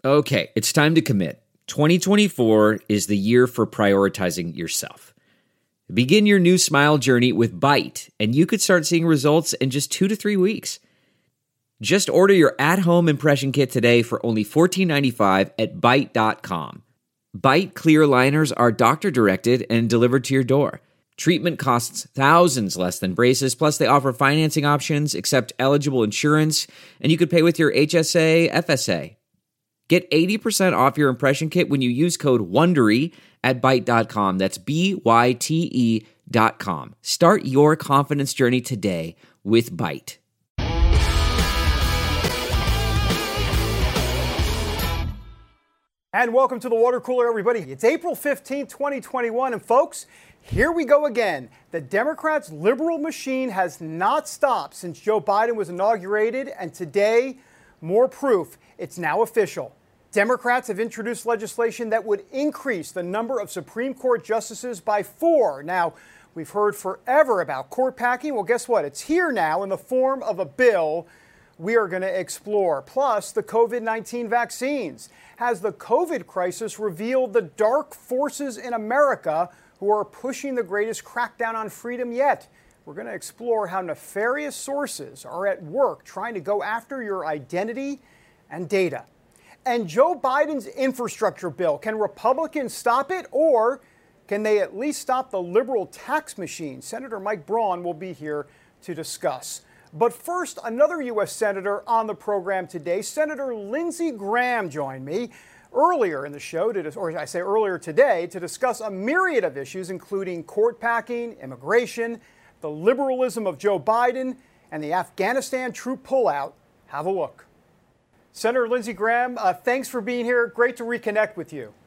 Okay, it's time to commit. 2024 is the year for prioritizing yourself. Begin your new smile journey with Byte, and you could start seeing results in just 2 to 3 weeks. Just order your at-home impression kit today for only $14.95 at Byte.com. Byte clear liners are doctor-directed and delivered to your door. Treatment costs thousands less than braces, plus they offer financing options, accept eligible insurance, and you could pay with your HSA, FSA. Get 80% off your impression kit when you use code WONDERY at Byte.com. That's BYTE.com. Start your confidence journey today with Byte. And welcome to the Water Cooler, everybody. It's April 15, 2021, and folks, here we go again. The Democrats' liberal machine has not stopped since Joe Biden was inaugurated, and today, more proof. It's now official. Democrats have introduced legislation that would increase the number of Supreme Court justices by 4. Now, we've heard forever about court packing. Well, guess what? It's here now in the form of a bill we are going to explore. Plus, the COVID-19 vaccines. Has the COVID crisis revealed the dark forces in America who are pushing the greatest crackdown on freedom yet? We're going to explore how nefarious sources are at work trying to go after your identity and data. And Joe Biden's infrastructure bill, can Republicans stop it, or can they at least stop the liberal tax machine? Senator Mike Braun will be here to discuss. But first, another U.S. Senator on the program today, Senator Lindsey Graham, joined me earlier in the show, earlier today, to discuss a myriad of issues, including court packing, immigration, the liberalism of Joe Biden, and the Afghanistan troop pullout. Have a look. Senator Lindsey Graham, thanks for being here. Great to reconnect with you.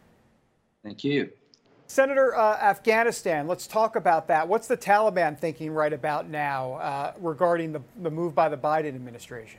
Thank you. Senator, Afghanistan, let's talk about that. What's the Taliban thinking right about now regarding the move by the Biden administration?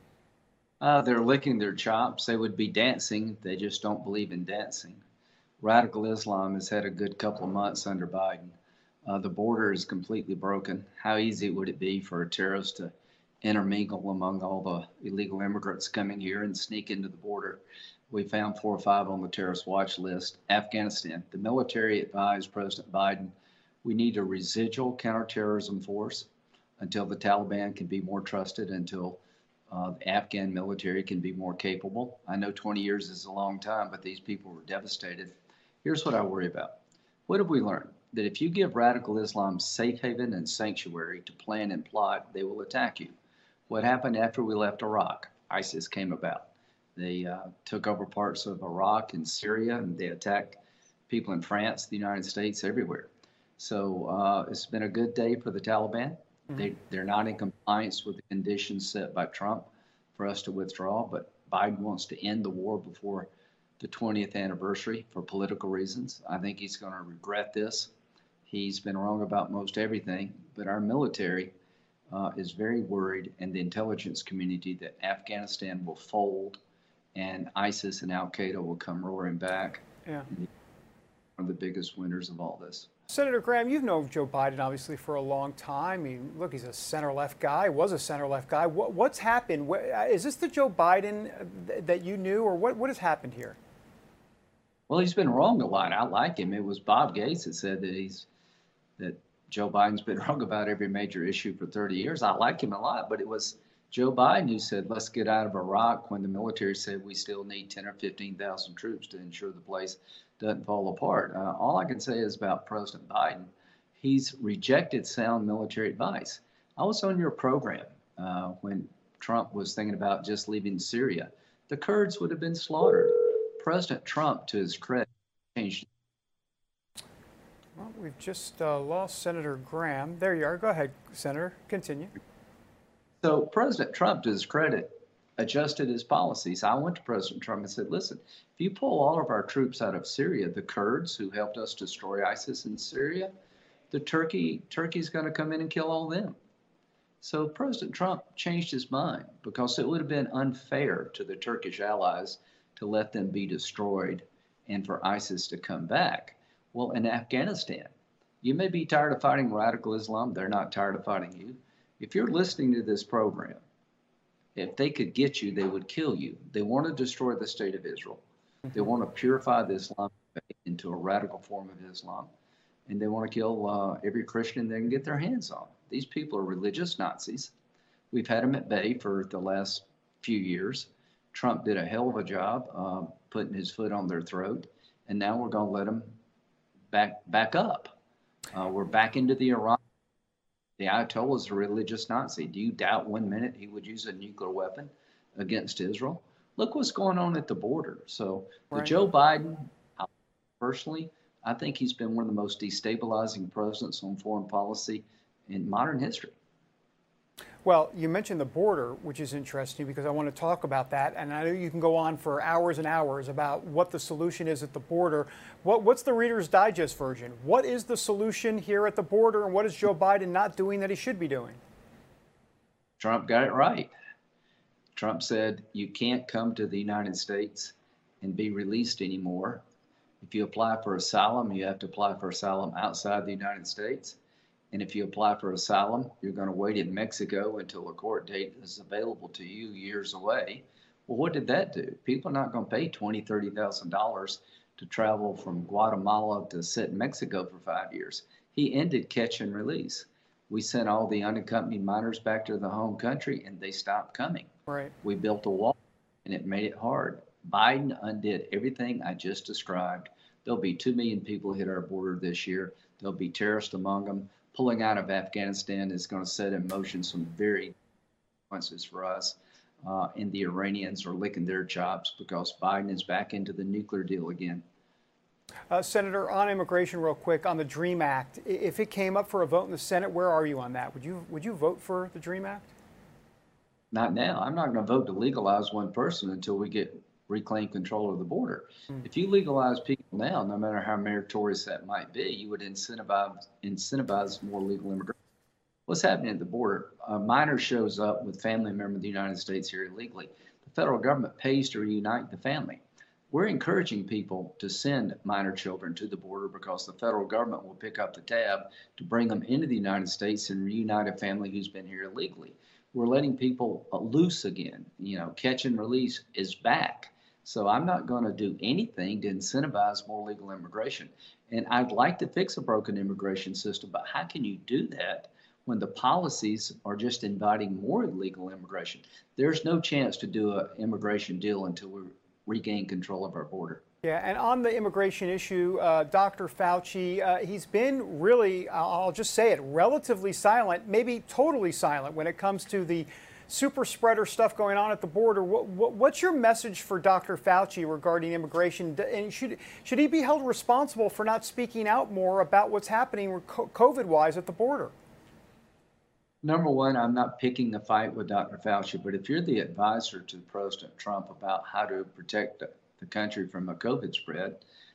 They're licking their chops. They would be dancing. They just don't believe in dancing. Radical Islam has had a good couple of months under Biden. The border is completely broken. How easy would it be for a terrorist to intermingle among all the illegal immigrants coming here and sneak into the border? We found 4 or 5 on the terrorist watch list. Afghanistan, the military advised President Biden, we need a residual counterterrorism force until the Taliban can be more trusted, until the Afghan military can be more capable. I know 20 years is a long time, but these people were devastated. Here's what I worry about. What have we learned? That if you give radical Islam safe haven and sanctuary to plan and plot, they will attack you. What happened after we left Iraq? ISIS came about. They took over parts of Iraq and Syria, and they attacked people in France, the United States, everywhere. So it's been a good day for the Taliban. Mm-hmm. They're not in compliance with the conditions set by Trump for us to withdraw, but Biden wants to end the war before the 20th anniversary for political reasons. I think he's going to regret this. He's been wrong about most everything, but our military is very worried, and the intelligence community, that Afghanistan will fold and ISIS and Al-Qaeda will come roaring back. Yeah. One of the biggest winners of all this. Senator Graham, you've known Joe Biden, obviously, for a long time. I mean, look, he's a center-left guy, was a center-left guy. What's happened? Is this the Joe Biden that you knew, or what has happened here? Well, he's been wrong a lot. I like him. It was Bob Gates that said that Joe Biden's been wrong about every major issue for 30 years. I like him a lot, but it was Joe Biden who said, let's get out of Iraq, when the military said we still need 10 or 15,000 troops to ensure the place doesn't fall apart. All I can say is about President Biden, he's rejected sound military advice. I was on your program when Trump was thinking about just leaving Syria. The Kurds would have been slaughtered. President Trump, to his credit, changed. Well, we've just lost Senator Graham. There you are. Go ahead, Senator. Continue. So President Trump, to his credit, adjusted his policies. I went to President Trump and said, listen, if you pull all of our troops out of Syria, the Kurds who helped us destroy ISIS in Syria, Turkey's going to come in and kill all of them. So President Trump changed his mind because it would have been unfair to the Turkish allies to let them be destroyed and for ISIS to come back. Well, in Afghanistan, you may be tired of fighting radical Islam. They're not tired of fighting you. If you're listening to this program, If they could get you, they would kill you. They want to destroy the state of Israel. They want to purify the Islamic faith into a radical form of Islam. And they want to kill every Christian they can get their hands on. These people are religious Nazis. We've had them at bay for the last few years. Trump did a hell of a job putting his foot on their throat. And now we're going to let them back up. We're back into the Iran. The Ayatollah is a religious Nazi. Do you doubt 1 minute he would use a nuclear weapon against Israel? Look what's going on at the border. So Right. Joe Biden, personally, I think he's been one of the most destabilizing presidents on foreign policy in modern history. Well, you mentioned the border, which is interesting because I want to talk about that. And I know you can go on for hours and hours about what the solution is at the border. What's the Reader's Digest version? What is the solution here at the border, and what is Joe Biden not doing that he should be doing? Trump got it right. Trump said you can't come to the United States and be released anymore. If you apply for asylum, you have to apply for asylum outside the United States. And if you apply for asylum, you're going to wait in Mexico until a court date is available to you years away. Well, what did that do? People are not going to pay $20,000, $30,000 to travel from Guatemala to sit in Mexico for 5 years. He ended catch and release. We sent all the unaccompanied minors back to the home country, and they stopped coming. Right. We built a wall, and it made it hard. Biden undid everything I just described. There'll be 2 million people hit our border this year. There'll be terrorists among them. Pulling out of Afghanistan is going to set in motion some very consequences for us. And the Iranians are licking their chops because Biden is back into the nuclear deal again. Senator, on immigration, real quick, on the DREAM Act, if it came up for a vote in the Senate, where are you on that? Would you vote for the DREAM Act? Not now. I'm not going to vote to legalize one person until we get reclaim control of the border. If you legalize people now, no matter how meritorious that might be, you would incentivize more legal immigration. What's happening at the border? A minor shows up with family member of the United States here illegally. The federal government pays to reunite the family. We're encouraging people to send minor children to the border because the federal government will pick up the tab to bring them into the United States and reunite a family who's been here illegally. We're letting people loose again. Catch and release is back. So I'm not going to do anything to incentivize more legal immigration. And I'd like to fix a broken immigration system, but how can you do that when the policies are just inviting more illegal immigration? There's no chance to do an immigration deal until we regain control of our border. Yeah, and on the immigration issue, Dr. Fauci, he's been really, I'll just say it, relatively silent, maybe totally silent when it comes to the super spreader stuff going on at the border. What's your message for Dr. Fauci regarding immigration? And should he be held responsible for not speaking out more about what's happening COVID-wise at the border? Number one, I'm not picking a fight with Dr. Fauci, but if you're the advisor to President Trump about how to protect the country from a COVID spread,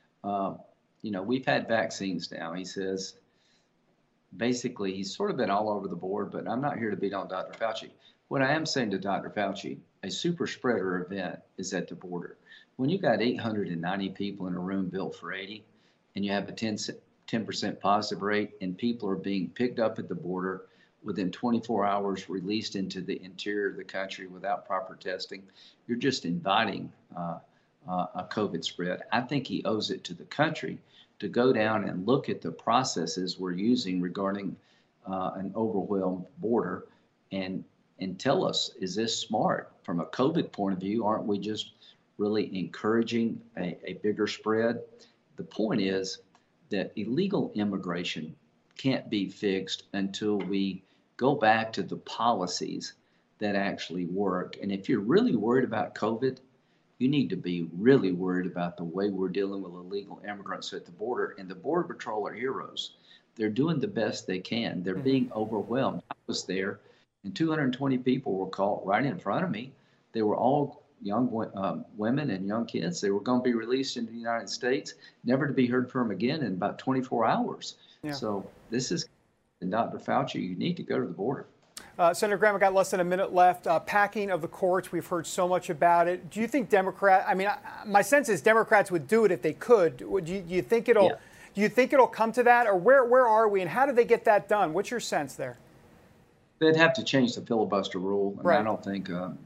we've had vaccines now. He says, basically, he's sort of been all over the board, but I'm not here to beat on Dr. Fauci. What I am saying to Dr. Fauci, a super spreader event is at the border. When you got 890 people in a room built for 80, and you have a 10% positive rate, and people are being picked up at the border within 24 hours, released into the interior of the country without proper testing, you're just inviting a COVID spread. I think he owes it to the country to go down and look at the processes we're using regarding an overwhelmed border and tell us, is this smart? From a COVID point of view, aren't we just really encouraging a bigger spread? The point is that illegal immigration can't be fixed until we go back to the policies that actually work. And if you're really worried about COVID, you need to be really worried about the way we're dealing with illegal immigrants at the border. And the Border Patrol are heroes. They're doing the best they can. They're being overwhelmed. I was there, and 220 people were caught right in front of me. They were all young women and young kids. They were going to be released into the United States, never to be heard from again in about 24 hours. Yeah. So this is, and Dr. Fauci, you need to go to the border. Senator Graham, I got less than a minute left. Packing of the courts, we've heard so much about it. Do you think my sense is Democrats would do it if they could. Do you think it'll? Yeah. Do you think it'll come to that, or where are we, and how do they get that done? What's your sense there? They'd have to change the filibuster rule, and right. I don't think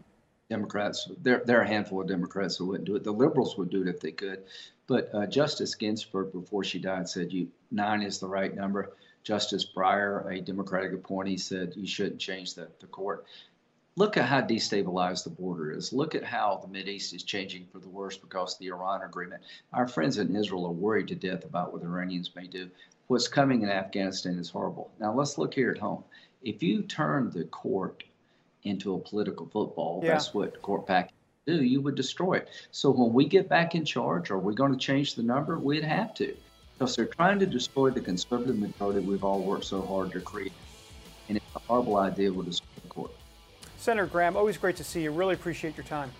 Democrats, there are a handful of Democrats who wouldn't do it. The liberals would do it if they could. But Justice Ginsburg, before she died, said 9 is the right number. Justice Breyer, a Democratic appointee, said you shouldn't change the court. Look at how destabilized the border is. Look at how the Mideast is changing for the worse because of the Iran agreement. Our friends in Israel are worried to death about what the Iranians may do. What's coming in Afghanistan is horrible. Now let's look here at home. If you turn the court into a political football, that's what court packing do. You would destroy it. So when we get back in charge, are we going to change the number? We'd have to, because they're trying to destroy the conservative majority we've all worked so hard to create. And it's a horrible idea. We'll destroy the court. Senator Graham, always great to see you. Really appreciate your time.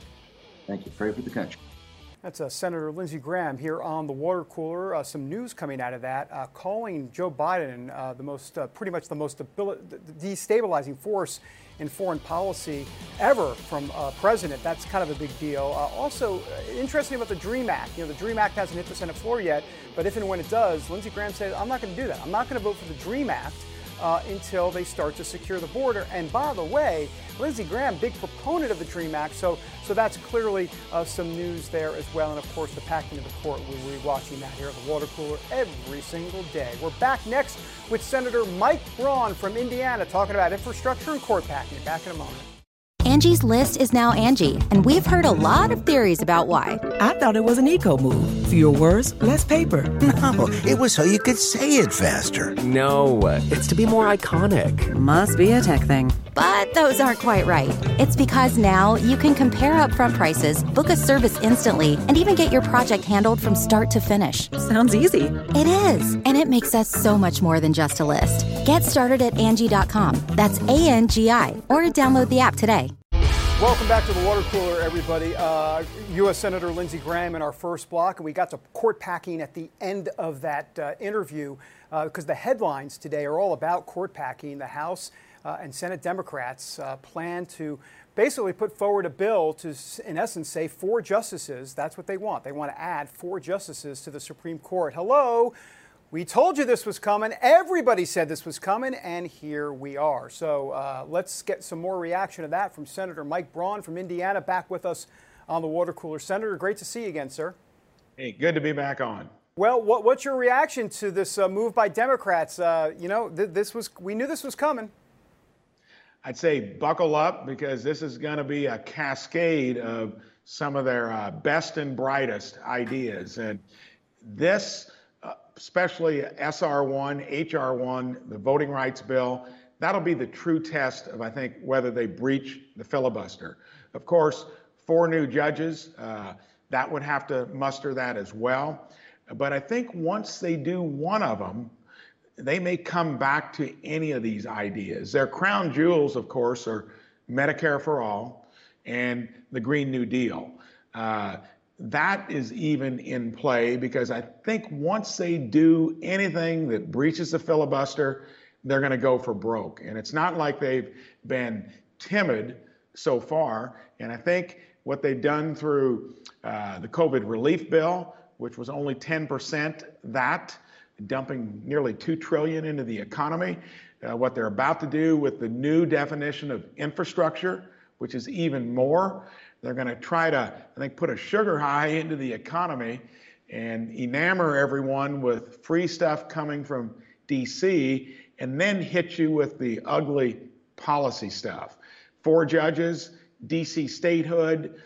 Thank you. Pray for the country. That's Senator Lindsey Graham here on the water cooler. Some news coming out of that, calling Joe Biden pretty much the most destabilizing force in foreign policy ever from a president. That's kind of a big deal. Also, interesting about the DREAM Act. The DREAM Act hasn't hit the Senate floor yet, but if and when it does, Lindsey Graham said, I'm not going to do that. I'm not going to vote for the DREAM Act until they start to secure the border. And by the way, Lindsey Graham, big proponent of the DREAM Act, so that's clearly some news there as well. And of course, the packing of the court, we'll be watching that here at the water cooler every single day. We're back next with Senator Mike Braun from Indiana talking about infrastructure and court packing. Back in a moment. Angie's List is now Angie, and we've heard a lot of theories about why. I thought it was an eco move. Fewer words, less paper. No, it was so you could say it faster. No, it's to be more iconic. Must be a tech thing. But those aren't quite right. It's because now you can compare upfront prices, book a service instantly, and even get your project handled from start to finish. Sounds easy. It is, and it makes us so much more than just a list. Get started at Angie.com. That's ANGI, or download the app today. Welcome back to the water cooler, everybody. U.S. Senator Lindsey Graham in our first block, and we got to court packing at the end of that interview because the headlines today are all about court packing. The House and Senate Democrats plan to basically put forward a bill to, in essence, say 4 justices. That's what they want. They want to add 4 justices to the Supreme Court. Hello. We told you this was coming. Everybody said this was coming, and here we are. So let's get some more reaction to that from Senator Mike Braun from Indiana, back with us on the water cooler. Senator, great to see you again, sir. Hey, good to be back on. Well, what's your reaction to this move by Democrats? We knew this was coming. I'd say buckle up, because this is going to be a cascade of some of their best and brightest ideas. And this, especially SR1, HR1, the voting rights bill, that'll be the true test of, I think, whether they breach the filibuster. Of course, 4 new judges, that would have to muster that as well. But I think once they do one of them, they may come back to any of these ideas. Their crown jewels, of course, are Medicare for all and the Green New Deal. That is even in play, because I think once they do anything that breaches the filibuster, they're going to go for broke. And it's not like they've been timid so far. And I think what they've done through the COVID relief bill, which was only 10% that, dumping nearly $2 trillion into the economy, what they're about to do with the new definition of infrastructure, which is even more. They're going to try to, I think, put a sugar high into the economy and enamor everyone with free stuff coming from D.C. and then hit you with the ugly policy stuff. 4 judges, D.C. statehood,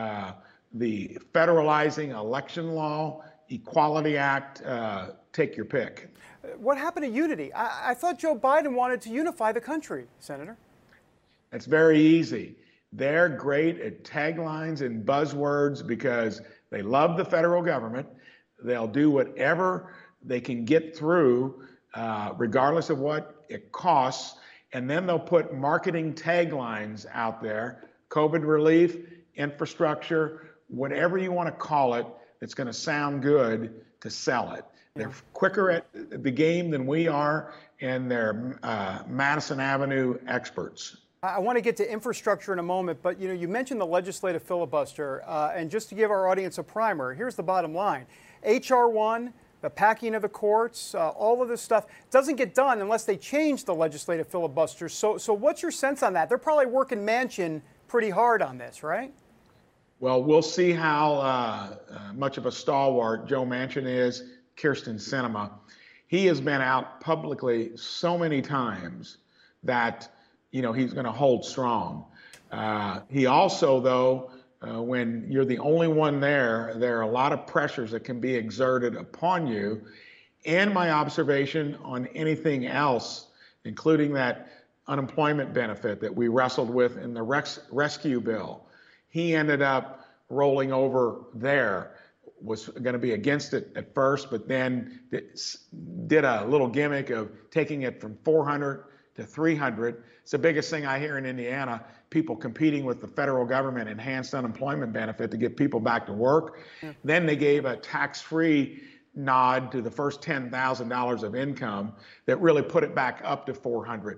the federalizing election law, Equality Act, take your pick. What happened to unity? I thought Joe Biden wanted to unify the country, Senator. It's very easy. They're great at taglines and buzzwords because they love the federal government. They'll do whatever they can get through, regardless of what it costs. And then they'll put marketing taglines out there, COVID relief, infrastructure, whatever you want to call it, that's going to sound good to sell it. They're quicker at the game than we are, and they're Madison Avenue experts. I want to get to infrastructure in a moment, but you mentioned the legislative filibuster, and just to give our audience a primer, here's the bottom line. HR1, the packing of the courts, all of this stuff doesn't get done unless they change the legislative filibuster. So what's your sense on that? They're probably working Manchin pretty hard on this, right? Well, we'll see how much of a stalwart Joe Manchin is. Kyrsten Sinema, he has been out publicly so many times that he's going to hold strong. He also, though, when you're the only one there are a lot of pressures that can be exerted upon you. And my observation on anything else, including that unemployment benefit that we wrestled with in the rescue bill, he ended up rolling over there. Was going to be against it at first, but then did a little gimmick of taking it from 400 to 300. It's the biggest thing I hear in Indiana, people competing with the federal government enhanced unemployment benefit to get people back to work. Yeah. Then they gave a tax-free nod to the first $10,000 of income that really put it back up to 400.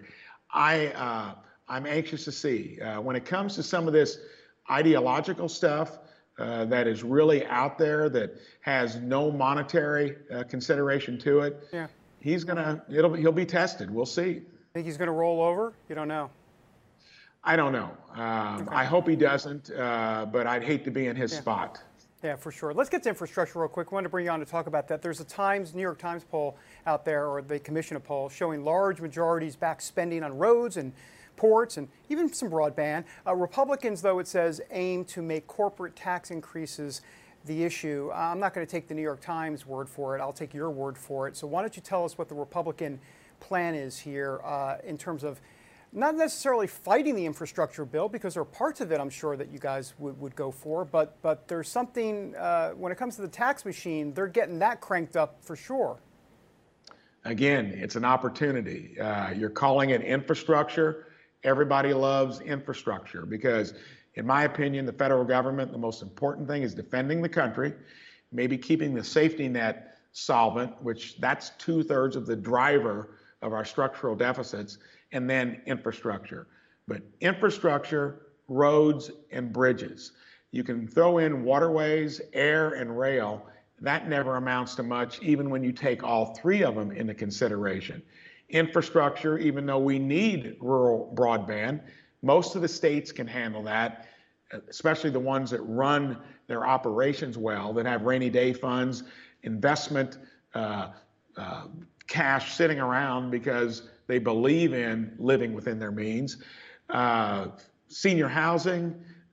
I'm anxious to see when it comes to some of this ideological stuff that is really out there that has no monetary consideration to it. Yeah. He'll be tested. We'll see. Think he's going to roll over? You don't know. I don't know. Okay. I hope he doesn't, but I'd hate to be in his spot. Yeah, for sure. Let's get to infrastructure real quick. I wanted to bring you on to talk about that. There's a New York Times poll out there, or they commission a poll, showing large majorities back spending on roads and ports and even some broadband. Republicans, though, it says, aim to make corporate tax increases the issue. I'm not going to take the New York Times word for it. I'll take your word for it. So why don't you tell us what the Republican plan is here in terms of not necessarily fighting the infrastructure bill, because there are parts of it I'm sure that you guys would go for, but there's something when it comes to the tax machine, they're getting that cranked up for sure. Again, it's an opportunity. You're calling it infrastructure. Everybody loves infrastructure because, in my opinion, the federal government, the most important thing is defending the country, maybe keeping the safety net solvent, which that's 2/3 of the driver of our structural deficits, and then infrastructure. But infrastructure, roads, and bridges. You can throw in waterways, air, and rail. That never amounts to much, even when you take all three of them into consideration. Infrastructure, even though we need rural broadband, most of the states can handle that, especially the ones that run their operations well, that have rainy day funds, investment, cash sitting around because they believe in living within their means. Senior housing,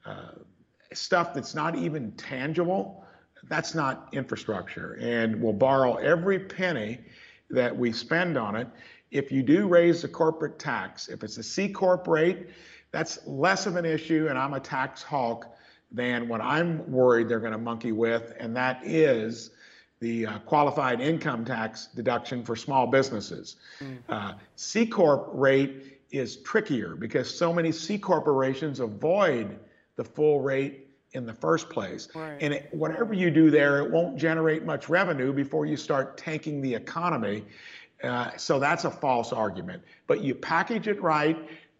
stuff that's not even tangible, that's not infrastructure. And we'll borrow every penny that we spend on it. If you do raise the corporate tax, if it's a C Corp rate, that's less of an issue, and I'm a tax hawk, than what I'm worried they're going to monkey with, and that is the qualified income tax deduction for small businesses. C Corp rate is trickier because so many C corporations avoid the full rate in the first place. Right. And whatever you do there, it won't generate much revenue before you start tanking the economy. So that's a false argument. But you package it right,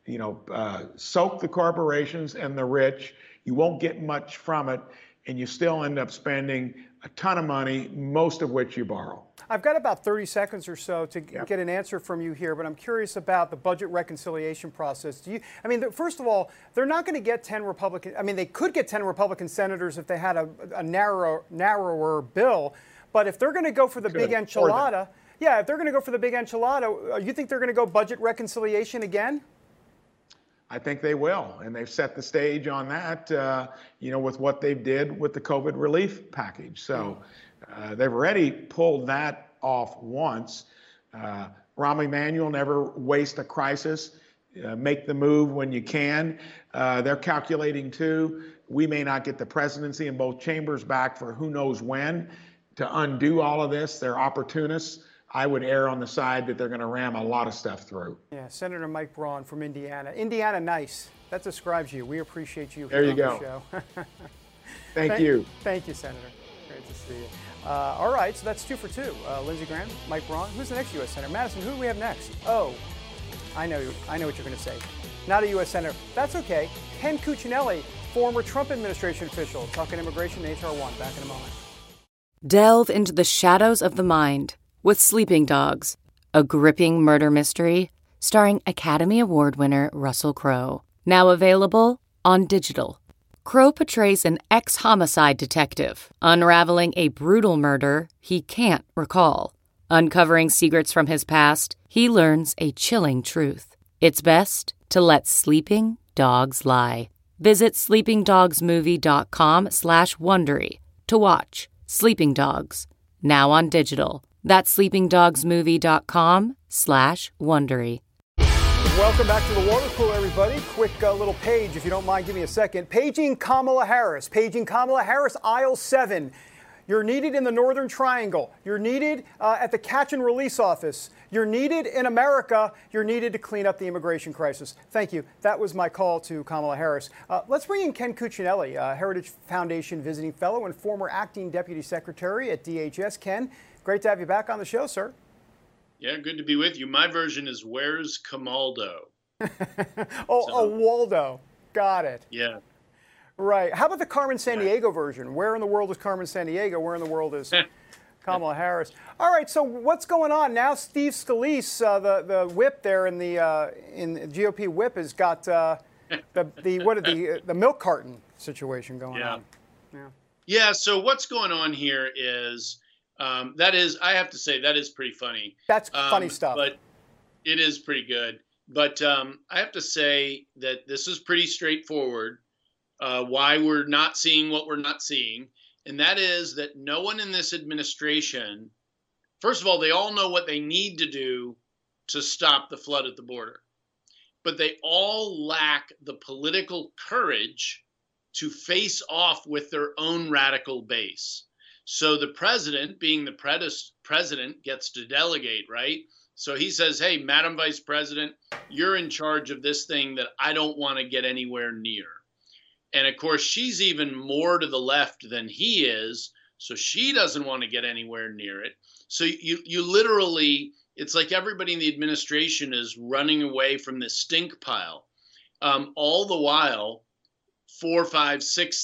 soak the corporations and the rich, you won't get much from it, and you still end up spending a ton of money, most of which you borrow. I've got about 30 seconds or so to get an answer from you here, but I'm curious about the budget reconciliation process. First of all, they're not going to get 10 Republican. They could get 10 Republican senators if they had a narrower bill, but if they're going to go for the big enchilada, if they're going to go for the big enchilada, you think they're going to go budget reconciliation again? I think they will, and they've set the stage on that, with what they did with the COVID relief package. So they've already pulled that off once. Rahm Emanuel, never waste a crisis. Make the move when you can. They're calculating, too. We may not get the presidency in both chambers back for who knows when. To undo all of this, they're opportunists. I would err on the side that they're going to ram a lot of stuff through. Yeah, Senator Mike Braun from Indiana. Indiana nice. That describes you. We appreciate you. There you go. The show. Thank you. Thank you, Senator. Great to see you. All right, so that's 2 for 2. Lindsey Graham, Mike Braun. Who's the next U.S. Senator? Madison, who do we have next? Oh, I know what you're going to say. Not a U.S. Senator. That's okay. Ken Cuccinelli, former Trump administration official, talking immigration and HR 1. Back in a moment. Delve into the shadows of the mind with Sleeping Dogs, a gripping murder mystery starring Academy Award winner Russell Crowe. Now available on digital. Crow portrays an ex-homicide detective unraveling a brutal murder he can't recall. Uncovering secrets from his past, he learns a chilling truth. It's best to let sleeping dogs lie. Visit sleepingdogsmovie.com/Wondery to watch Sleeping Dogs, now on digital. That's sleepingdogsmovie.com/Wondery. Welcome back to the water cooler, everybody. Quick little page, if you don't mind, give me a second. Paging Kamala Harris. Paging Kamala Harris, aisle 7. You're needed in the Northern Triangle. You're needed at the catch and release office. You're needed in America. You're needed to clean up the immigration crisis. Thank you. That was my call to Kamala Harris. Let's bring in Ken Cuccinelli, Heritage Foundation visiting fellow and former acting deputy secretary at DHS. Ken, great to have you back on the show, sir. Yeah, good to be with you. My version is Where's Camaldo? Waldo. Got it. Yeah. Right. How about the Carmen Sandiego version? Where in the world is Carmen Sandiego? Where in the world is Kamala Harris? All right. So what's going on now? Steve Scalise, the whip there in the GOP whip, has got the milk carton situation going on. Yeah. So what's going on here is. I have to say, that is pretty funny. That's funny stuff. But it is pretty good. But I have to say that this is pretty straightforward, why we're not seeing what we're not seeing. And that is that no one in this administration, first of all, they all know what they need to do to stop the flood at the border. But they all lack the political courage to face off with their own radical base. So the president, being the president, gets to delegate, right? So he says, hey, Madam Vice President, you're in charge of this thing that I don't want to get anywhere near. And of course, she's even more to the left than he is. So she doesn't want to get anywhere near it. So you literally, it's like everybody in the administration is running away from this stink pile. All the while, 4, 5,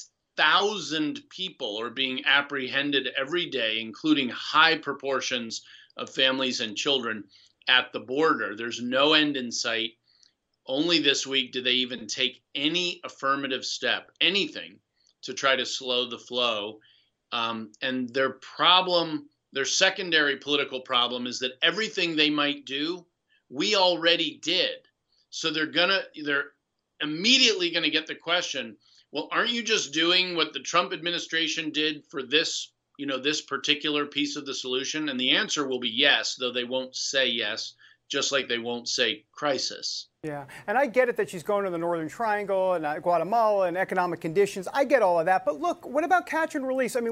6,000 people are being apprehended every day, including high proportions of families and children at the border. There's no end in sight. Only this week did they even take any affirmative step, anything, to try to slow the flow. And their secondary political problem is that everything they might do, we already did. So they're immediately going to get the question, well, aren't you just doing what the Trump administration did for this, this particular piece of the solution? And the answer will be yes, though they won't say yes, just like they won't say crisis. Yeah, and I get it that she's going to the Northern Triangle and Guatemala and economic conditions. I get all of that. But look, what about catch and release? I mean,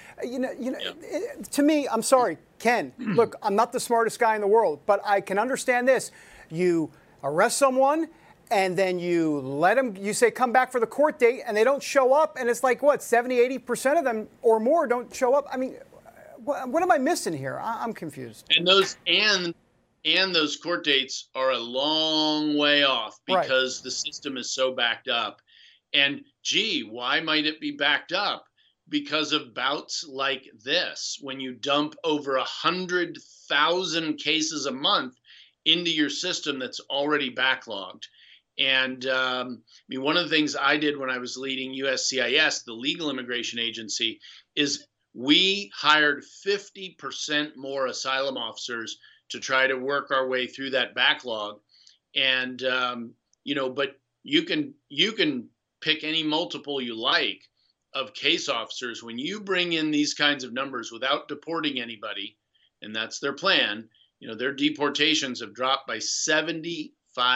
to me, I'm sorry, Ken, look, I'm not the smartest guy in the world, but I can understand this. You arrest someone, and then you let them, you say, come back for the court date, and they don't show up. And it's like, what, 70, 80% of them or more don't show up? I mean, what am I missing here? I'm confused. And those court dates are a long way off because the system is so backed up. And gee, why might it be backed up? Because of bouts like this, when you dump over 100,000 cases a month into your system that's already backlogged. And one of the things I did when I was leading USCIS, the legal immigration agency, is we hired 50% more asylum officers to try to work our way through that backlog. And, but you can pick any multiple you like of case officers. When you bring in these kinds of numbers without deporting anybody, and that's their plan, their deportations have dropped by 75%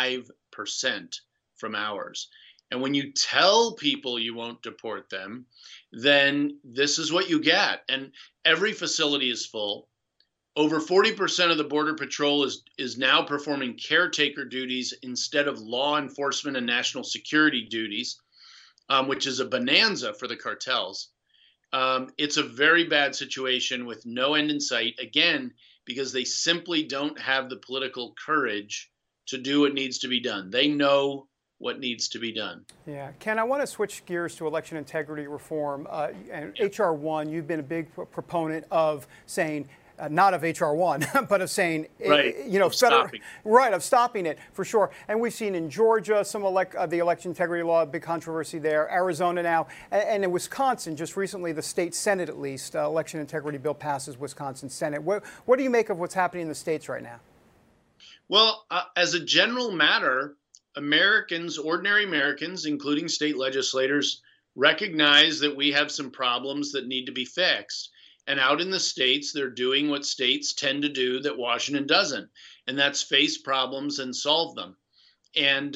from ours. And when you tell people you won't deport them, then this is what you get. And every facility is full. Over 40% of the Border Patrol is now performing caretaker duties instead of law enforcement and national security duties, which is a bonanza for the cartels. It's a very bad situation with no end in sight, again, because they simply don't have the political courage to do what needs to be done. They know what needs to be done. Yeah. Ken, I want to switch gears to election integrity reform. And H.R. 1, you've been a big proponent of saying not of H.R. 1, but of saying, right. of stopping it for sure. And we've seen in Georgia some the election integrity law, big controversy there. Arizona now, and in Wisconsin, just recently, the state Senate at least, election integrity bill passes Wisconsin Senate. What do you make of what's happening in the states right now? Well, as a general matter, ordinary Americans, including state legislators, recognize that we have some problems that need to be fixed. And out in the states, they're doing what states tend to do that Washington doesn't, and that's face problems and solve them. And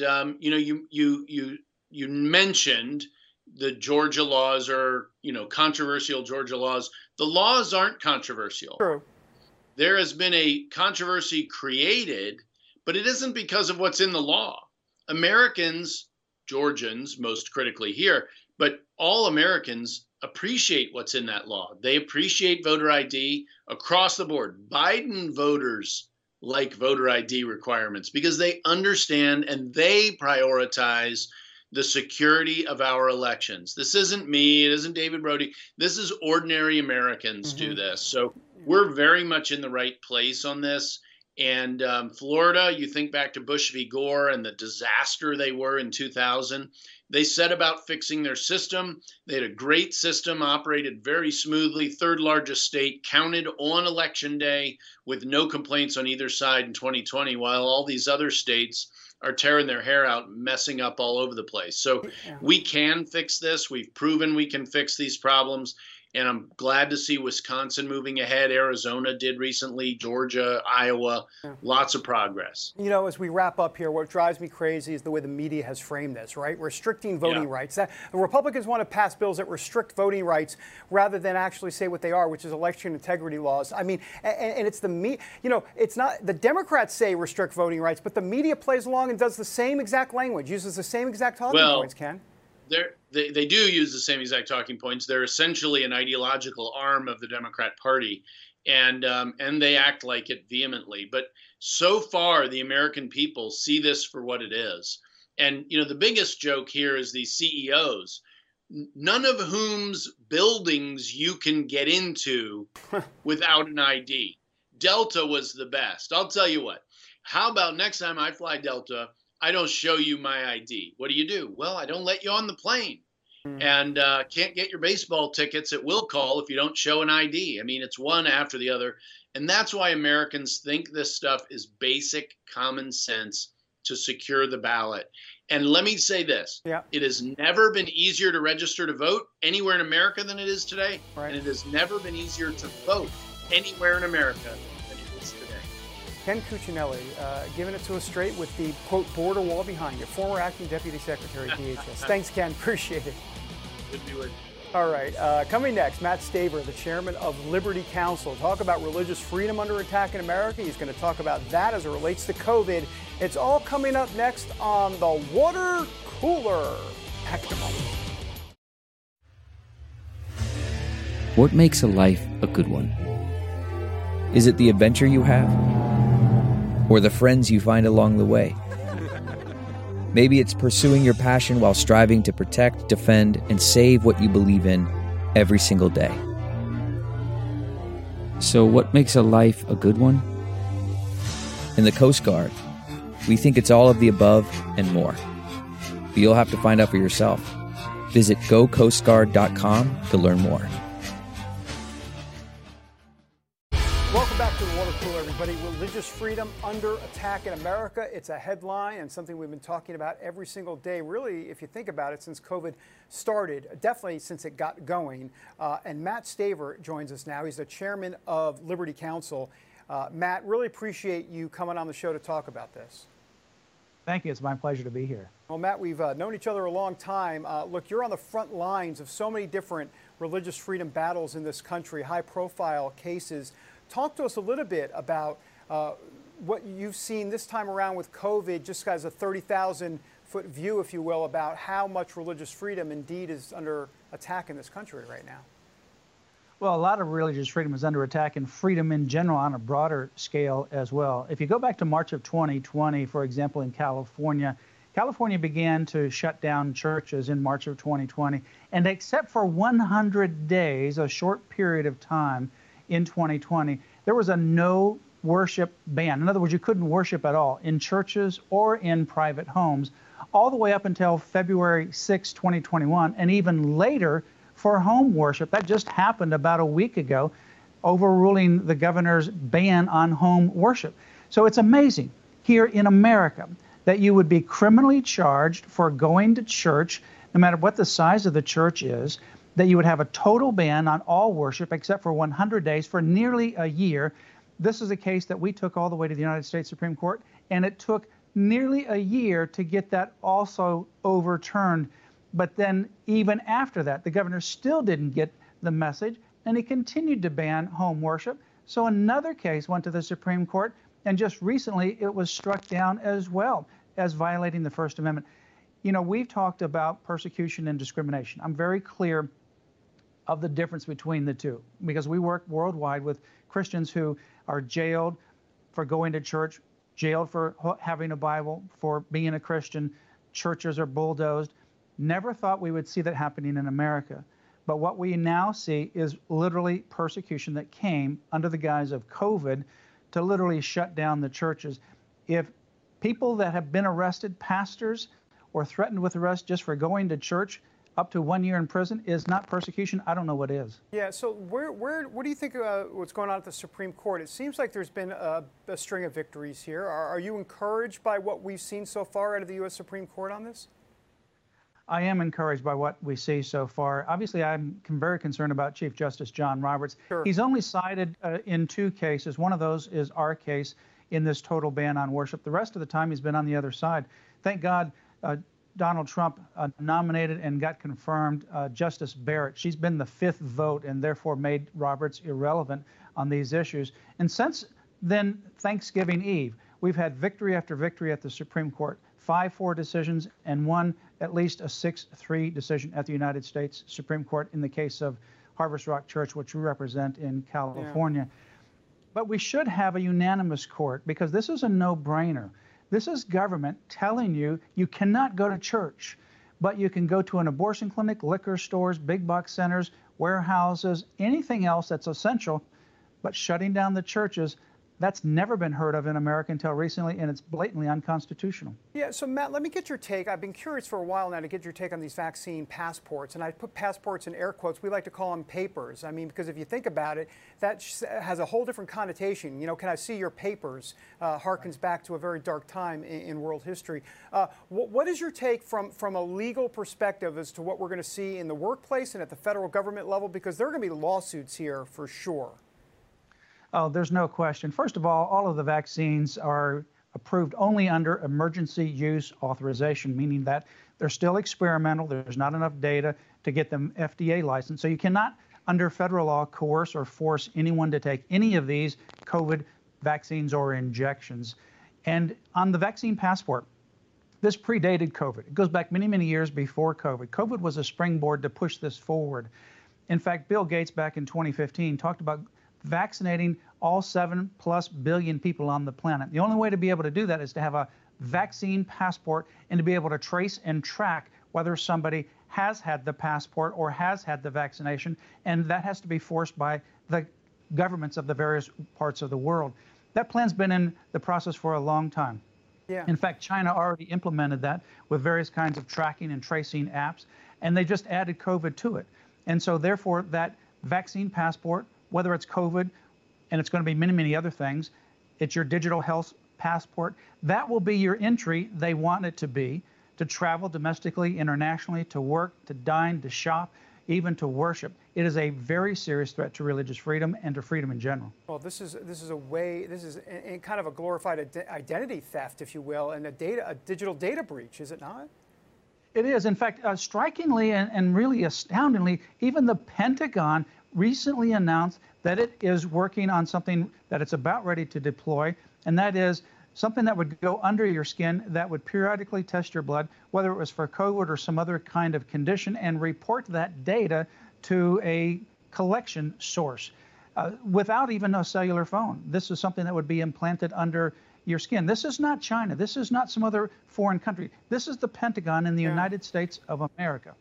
you mentioned the Georgia laws are controversial Georgia laws. The laws aren't controversial. True. There has been a controversy created, but it isn't because of what's in the law. Americans, Georgians most critically here, but all Americans appreciate what's in that law. They appreciate voter ID across the board. Biden voters like voter ID requirements because they understand and they prioritize the security of our elections. This isn't me. It isn't David Brody. This is ordinary Americans do this. So we're very much in the right place on this. And Florida, you think back to Bush v. Gore and the disaster they were in 2000. They set about fixing their system. They had a great system, operated very smoothly, third largest state, counted on election day with no complaints on either side in 2020, while all these other states are tearing their hair out, messing up all over the place. So we can fix this. We've proven we can fix these problems. And I'm glad to see Wisconsin moving ahead. Arizona did recently, Georgia, Iowa, lots of progress. As we wrap up here, what drives me crazy is the way the media has framed this, right? Restricting voting rights. The Republicans want to pass bills that restrict voting rights rather than actually say what they are, which is election integrity laws. I mean, and it's it's not, the Democrats say restrict voting rights, but the media plays along and does the same exact language, uses the same exact talking points, Ken. They do use the same exact talking points. They're essentially an ideological arm of the Democrat Party, and they act like it vehemently. But so far, the American people see this for what it is. And the biggest joke here is these CEOs, none of whom's buildings you can get into without an ID. Delta was the best. I'll tell you what. How about next time I fly Delta, I don't show you my ID. What do? Well, I don't let you on the plane. And can't get your baseball tickets at will call if you don't show an ID. I mean, it's one after the other. And that's why Americans think this stuff is basic common sense to secure the ballot. And let me say this. It has never been easier to register to vote anywhere in America than it is today. Right. And it has never been easier to vote anywhere in America than it is today. Ken Cuccinelli, giving it to us straight with the, quote, border wall behind you, former acting deputy secretary of DHS. Thanks, Ken. Appreciate it. Good to be with you. All right. Coming next, Matt Staver, the chairman of Liberty Counsel. Talk about religious freedom under attack in America. He's going to talk about that as it relates to COVID. It's all coming up next on the Water Cooler. Back in a moment. What makes a life a good one? Is it the adventure you have? Or the friends you find along the way? Maybe it's pursuing your passion while striving to protect, defend, and save what you believe in every single day. So what makes a life a good one? In the Coast Guard, we think it's all of the above and more. But you'll have to find out for yourself. Visit gocoastguard.com to learn more. Welcome back to the Water Cooler, everybody. Religious freedom under attack in America. It's a headline and something we've been talking about every single day, really, if you think about it, since COVID started, definitely since it got going. And Matt Staver joins us now. He's the chairman of Liberty Counsel. Matt, really appreciate you coming on the show to talk about this. Thank you. It's my pleasure to be here. Well, Matt, we've known each other a long time. Look, you're on the front lines of so many different religious freedom battles in this country, high-profile cases. Talk to us a little bit about what you've seen this time around with COVID, just as a 30,000-foot view, if you will, about how much religious freedom indeed is under attack in this country right now. Well, a lot of religious freedom is under attack, and freedom in general on a broader scale as well. If you go back to March of 2020, for example, in California began to shut down churches in March of 2020, and except for 100 days, a short period of time, in 2020, there was a no worship ban. In other words, you couldn't worship at all in churches or in private homes, all the way up until February 6, 2021, and even later for home worship. That just happened about a week ago, overruling the governor's ban on home worship. So it's amazing here in America that you would be criminally charged for going to church, no matter what the size of the church is, that you would have a total ban on all worship except for 100 days for nearly a year. This is a case that we took all the way to the United States Supreme Court, and it took nearly a year to get that also overturned. But then even after that, the governor still didn't get the message, and he continued to ban home worship. So another case went to the Supreme Court, and just recently it was struck down as well as violating the First Amendment. You know, we've talked about persecution and discrimination. I'm very clear of the difference between the two because we work worldwide with Christians who are jailed for going to church, jailed for having a Bible, for being a Christian. Churches are bulldozed. Never thought we would see that happening in America. But what we now see is literally persecution that came under the guise of COVID to literally shut down the churches. If people that have been arrested, pastors, or threatened with arrest just for going to church, up to 1 year in prison is not persecution, I don't know what is. Yeah, so what do you think what's going on at the Supreme Court? It seems like there's been a string of victories here. Are you encouraged by what we've seen so far out of the U.S. Supreme Court on this? I am encouraged by what we see so far. Obviously, I'm very concerned about Chief Justice John Roberts. Sure. He's only cited in 2 cases. One of those is our case in this total ban on worship. The rest of the time, he's been on the other side. Thank God Donald Trump nominated and got confirmed Justice Barrett. She's been the 5th vote and therefore made Roberts irrelevant on these issues. And since then, Thanksgiving Eve, we've had victory after victory at the Supreme Court. 5-4 decisions and one at least a 6-3 decision at the United States Supreme Court in the case of Harvest Rock Church, which we represent in California. Yeah. But we should have a unanimous court because this is a no-brainer. This is government telling you you cannot go to church, but you can go to an abortion clinic, liquor stores, big box centers, warehouses, anything else that's essential, but shutting down the churches, that's never been heard of in America until recently, and it's blatantly unconstitutional. Yeah, so Matt, let me get your take. I've been curious for a while now to get your take on these vaccine passports, and I put passports in air quotes. We like to call them papers. I mean, because if you think about it, that has a whole different connotation. You know, can I see your papers? Harkens back to a very dark time in world history. What is your take from a legal perspective as to what we're going to see in the workplace and at the federal government level? Because there are going to be lawsuits here for sure. Oh, there's no question. First of all of the vaccines are approved only under emergency use authorization, meaning that they're still experimental. There's not enough data to get them FDA licensed. So you cannot, under federal law, coerce or force anyone to take any of these COVID vaccines or injections. And on the vaccine passport, this predated COVID. It goes back many, many years before COVID. COVID was a springboard to push this forward. In fact, Bill Gates back in 2015 talked about vaccinating all 7+ billion people on the planet. The only way to be able to do that is to have a vaccine passport and to be able to trace and track whether somebody has had the passport or has had the vaccination, and that has to be forced by the governments of the various parts of the world. That plan's been in the process for a long time. Yeah. In fact, China already implemented that with various kinds of tracking and tracing apps, and they just added COVID to it. And so therefore, that vaccine passport, whether it's COVID, and it's going to be many, many other things, it's your digital health passport. That will be your entry, they want it to be, to travel domestically, internationally, to work, to dine, to shop, even to worship. It is a very serious threat to religious freedom and to freedom in general. Well, this is kind of a glorified identity theft, if you will, and a digital data breach, is it not? It is. In fact, strikingly and really astoundingly, even the Pentagon recently announced that it is working on something that it's about ready to deploy, and that is something that would go under your skin that would periodically test your blood, whether it was for COVID or some other kind of condition, and report that data to a collection source without even a cellular phone. This is something that would be implanted under your skin. This is not China. This is not some other foreign country. This is the Pentagon in the United States of America.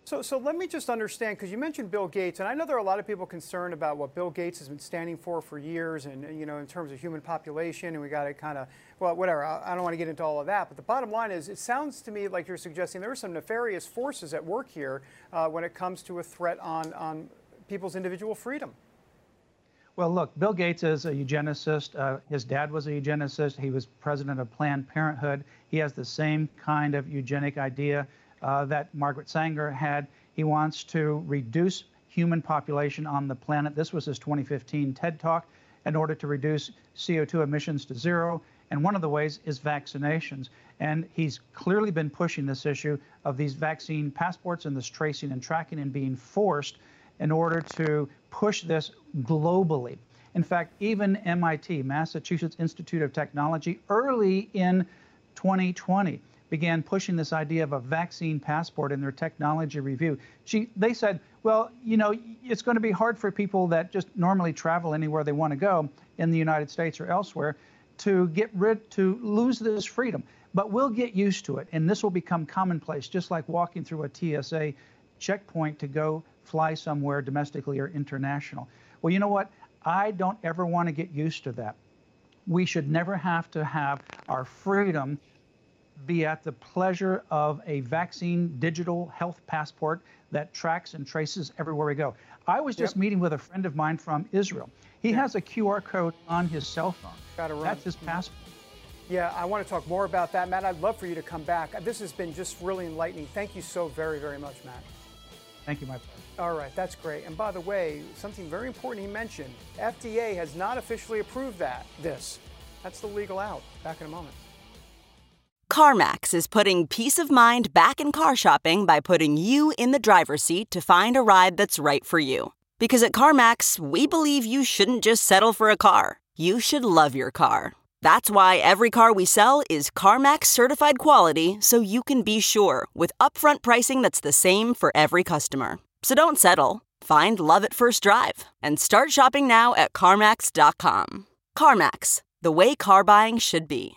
So let me just understand, because you mentioned Bill Gates, and I know there are a lot of people concerned about what Bill Gates has been standing for years, and in terms of human population, and we got to kind of, well, whatever. I don't want to get into all of that, but the bottom line is, it sounds to me like you're suggesting there are some nefarious forces at work here when it comes to a threat on people's individual freedom. Well, look, Bill Gates is a eugenicist. His dad was a eugenicist. He was president of Planned Parenthood. He has the same kind of eugenic idea that Margaret Sanger had. He wants to reduce human population on the planet. This was his 2015 TED Talk, in order to reduce CO2 emissions to zero. And one of the ways is vaccinations. And he's clearly been pushing this issue of these vaccine passports and this tracing and tracking and being forced in order to push this globally. In fact, even MIT, Massachusetts Institute of Technology, early in 2020, began pushing this idea of a vaccine passport in their technology review. They said, well, it's going to be hard for people that just normally travel anywhere they want to go in the United States or elsewhere to lose this freedom. But we'll get used to it, and this will become commonplace, just like walking through a TSA checkpoint to go fly somewhere domestically or international. Well, you know what? I don't ever want to get used to that. We should never have to have our freedom be at the pleasure of a vaccine digital health passport that tracks and traces everywhere we go. I was just meeting with a friend of mine from Israel. He has a QR code on his cell phone. That's his passport. Yeah, I want to talk more about that, Matt. I'd love for you to come back. This has been just really enlightening. Thank you so very, very much, Matt. Thank you, my friend. All right, that's great. And by the way, something very important he mentioned, FDA has not officially approved this. That's the legal out. Back in a moment. CarMax is putting peace of mind back in car shopping by putting you in the driver's seat to find a ride that's right for you. Because at CarMax, we believe you shouldn't just settle for a car. You should love your car. That's why every car we sell is CarMax certified quality, so you can be sure with upfront pricing that's the same for every customer. So don't settle. Find love at first drive and start shopping now at CarMax.com. CarMax, the way car buying should be.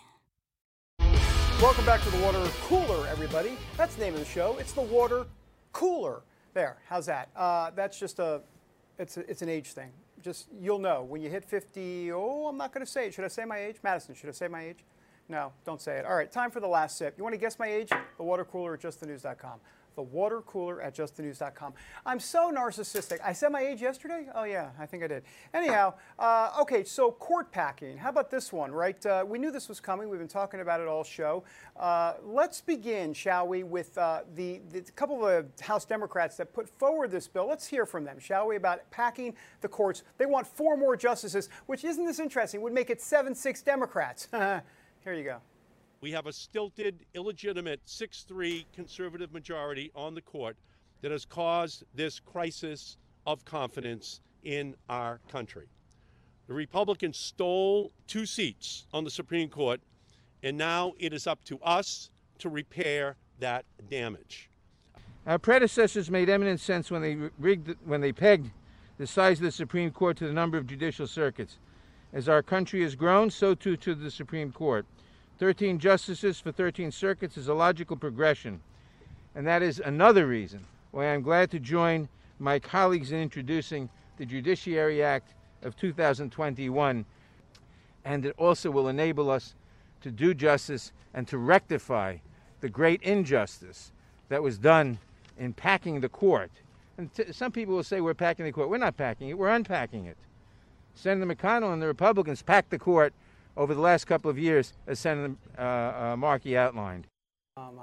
Welcome back to the Water Cooler, everybody. That's the name of the show. It's the Water Cooler. There, how's that? That's just it's an age thing. Just, you'll know when you hit 50. Oh, I'm not going to say it. Should I say my age? Madison, should I say my age? No, don't say it. All right, time for the last sip. You want to guess my age? The Water Cooler at justthenews.com. The Water Cooler at justthenews.com. I'm so narcissistic. I said my age yesterday? Oh, yeah, I think I did. Anyhow, okay, so court packing. How about this one, right? We knew this was coming. We've been talking about it all show. Let's begin, shall we, with the couple of House Democrats that put forward this bill. Let's hear from them, shall we, about packing the courts. They want 4 more justices, which, isn't this interesting, would make it 7-6 Democrats. Here you go. We have a stilted, illegitimate 6-3 conservative majority on the court that has caused this crisis of confidence in our country. The Republicans stole 2 seats on the Supreme Court, and now it is up to us to repair that damage. Our predecessors made eminent sense when they pegged the size of the Supreme Court to the number of judicial circuits. As our country has grown, so too to the Supreme Court. 13 justices for 13 circuits is a logical progression, and that is another reason why I'm glad to join my colleagues in introducing the Judiciary Act of 2021, and it also will enable us to do justice and to rectify the great injustice that was done in packing the court. And some people will say we're packing the court. We're not packing it, we're unpacking it. Senator McConnell and the Republicans packed the court over the last couple of years, as Senator Markey outlined. Of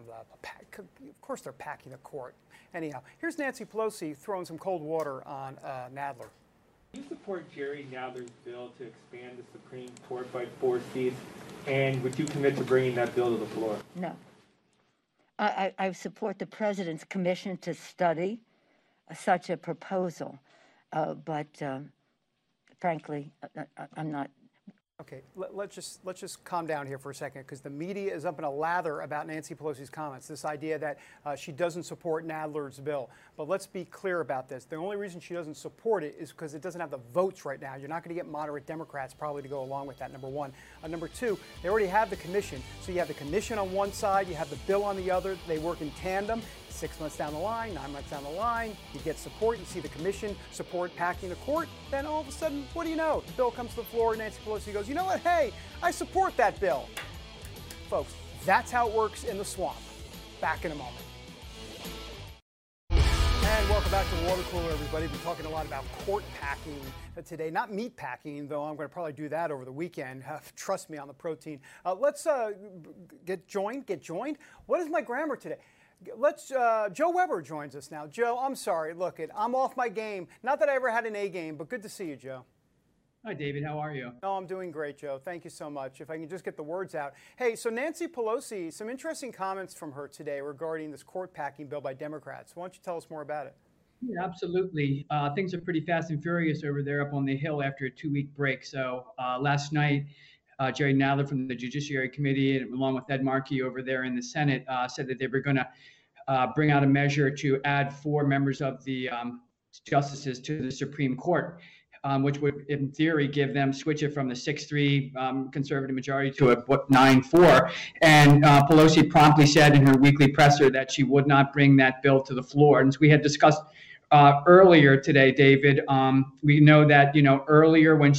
course they're packing the court. Anyhow, here's Nancy Pelosi throwing some cold water on Nadler. Do you support Jerry Nadler's bill to expand the Supreme Court by 4 seats, and would you commit to bringing that bill to the floor? No. I support the president's commission to study such a proposal, but frankly, I'm not. Okay, let's just calm down here for a second, because the media is up in a lather about Nancy Pelosi's comments, this idea that she doesn't support Nadler's bill. But let's be clear about this. The only reason she doesn't support it is because it doesn't have the votes right now. You're not going to get moderate Democrats probably to go along with that, number one. Number two, they already have the commission. So you have the commission on one side, you have the bill on the other. They work in tandem. 6 months down the line, 9 months down the line, you get support, you see the commission support packing the court, then all of a sudden, what do you know? The bill comes to the floor, Nancy Pelosi goes, you know what, hey, I support that bill. Folks, that's how it works in the swamp. Back in a moment. And welcome back to Water Cooler, everybody. We've been talking a lot about court packing today, not meat packing, though I'm going to probably do that over the weekend. Trust me on the protein. Let's get joined. What is my grammar today? Joe Weber joins us now. Joe, I'm sorry. Look, I'm off my game. Not that I ever had an A game, but good to see you, Joe. Hi, David. How are you? Oh, I'm doing great, Joe. Thank you so much. If I can just get the words out. Hey, so Nancy Pelosi, some interesting comments from her today regarding this court packing bill by Democrats. Why don't you tell us more about it? Yeah, absolutely. Things are pretty fast and furious over there up on the Hill after a 2-week break. So last night, Jerry Nadler from the Judiciary Committee, along with Ed Markey over there in the Senate, said that they were going to bring out a measure to add 4 members of the justices to the Supreme Court. Which would, in theory, switch it from the 6-3 conservative majority to a 9-4. And Pelosi promptly said in her weekly presser that she would not bring that bill to the floor. And as we had discussed earlier today, David, we know that, earlier when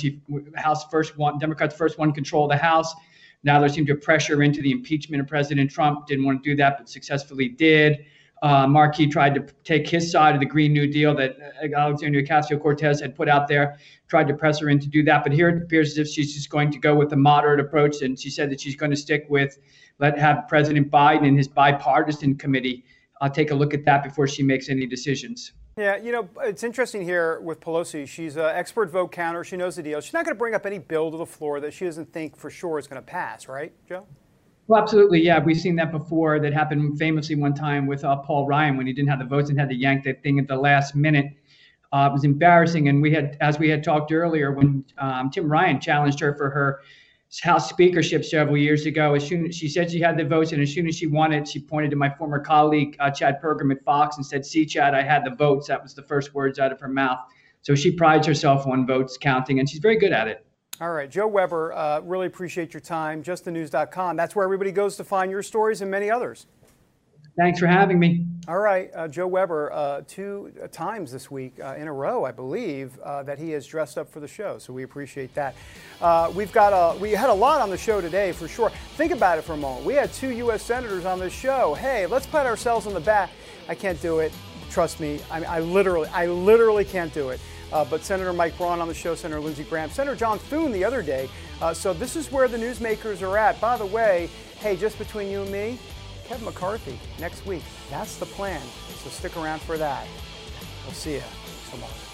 Democrats first won control of the House, now there seemed to pressure into the impeachment of President Trump. Didn't want to do that, but successfully did. Markey tried to take his side of the Green New Deal that Alexandria Ocasio-Cortez had put out there, tried to press her in to do that. But here it appears as if she's just going to go with a moderate approach. And she said that she's going to stick with have President Biden and his bipartisan committee take a look at that before she makes any decisions. Yeah, it's interesting here with Pelosi. She's an expert vote counter. She knows the deal. She's not going to bring up any bill to the floor that she doesn't think for sure is going to pass, right, Joe? Well, absolutely. Yeah, we've seen that before. That happened famously one time with Paul Ryan when he didn't have the votes and had to yank that thing at the last minute. It was embarrassing. And as we had talked earlier, when Tim Ryan challenged her for her House speakership several years ago, she said she had the votes, and as soon as she won it, she pointed to my former colleague, Chad Pergram at Fox, and said, "See, Chad, I had the votes." That was the first words out of her mouth. So she prides herself on votes counting, and she's very good at it. All right, Joe Weber, really appreciate your time. JustTheNews.com. That's where everybody goes to find your stories and many others. Thanks for having me. All right, Joe Weber, 2 times this week in a row, I believe, that he has dressed up for the show. So we appreciate that. We had a lot on the show today for sure. Think about it for a moment. We had 2 U.S. senators on this show. Hey, let's pat ourselves on the back. I can't do it. Trust me. I literally can't do it. But Senator Mike Braun on the show, Senator Lindsey Graham, Senator John Thune the other day. So this is where the newsmakers are at. By the way, hey, just between you and me, Kevin McCarthy next week. That's the plan. So stick around for that. We'll see you tomorrow.